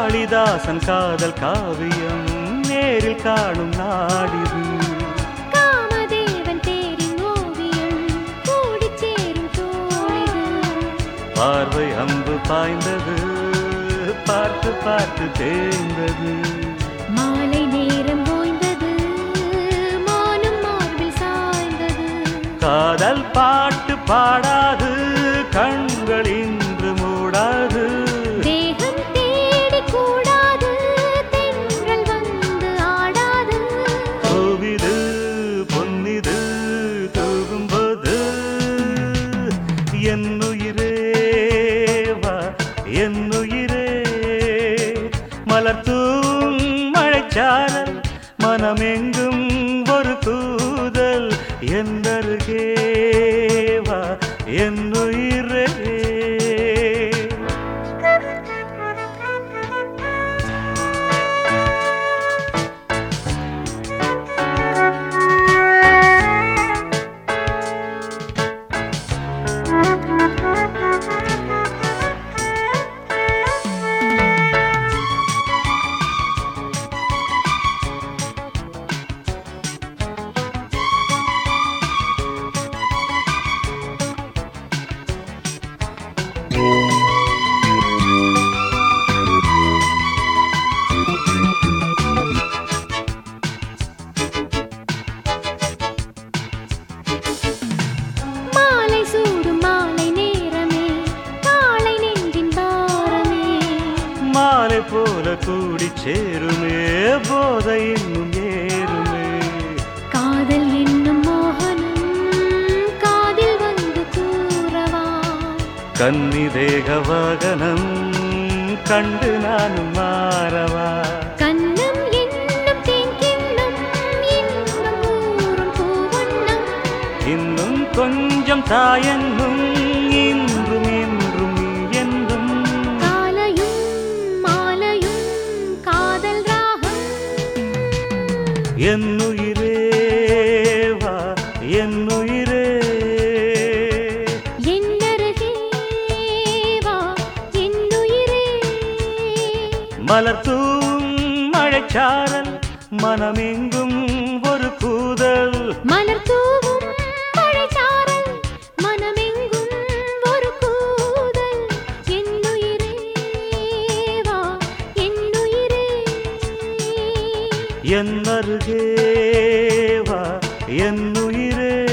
காளிதாசன் காதல் காவியம் நேரில் காணும் நாடிது. காமதேவன் தேரின் ஓவியம் கூடிச் சேரும் தோழிது. பார்வை அம்பு பாய்ந்தது, பார்த்து பார்த்து தேய்ந்தது. மாலை நேரம் ஓய்ந்தது, மானும் மார்பில் சாய்ந்தது. காதல் பாட்டு பாடாது, கண்கள் இன்று மூடாது. தேகம் தேடி கூடாது, தென்றல் வந்து ஆடாது. பூவிது பொன்னிது தூகும்போது என்னுயிரே வா என்னுயிரே. மலர்த்தூம் மழைச்சாரல் மனமெங்கும் ஒரு கூதல். என்னருகே வா என்னுயிரே. மாலை சூடும் மாலை நேரமே, காலை நெஞ்சின் பாரமே. மாலை போல கூடி சேருமே, போதை இன்னும் ஏறுமே. காதல் என்னும் மோகனம் காதில் வந்து கூறவா. கன்னி தேக வாகனம் கண்டு நானும் மாறவா. கண்ணம் என்னும் தேங்கின்னும் இன்னும் கூறும் பூவண்ணம். இன்னும் கொஞ்சம் தாயென்னும் இன்றும் என்றும் நீ என்றும். காலையும் மாலையும் காதல் ராகம். என்னுயிரே வா என்னுயிரே. என்னருகே வா என்னுயிரே. மலர்த்தூம் மழைச்சாரல் மனமெங்கும் ஒரு கூதல். மலர் தூவும் மழைச்சாரல் மனமெங்கும் ஒரு கூதல். என்னுயிரே வா என்னுயிரே. என்னருகே வா என்னுயிரே.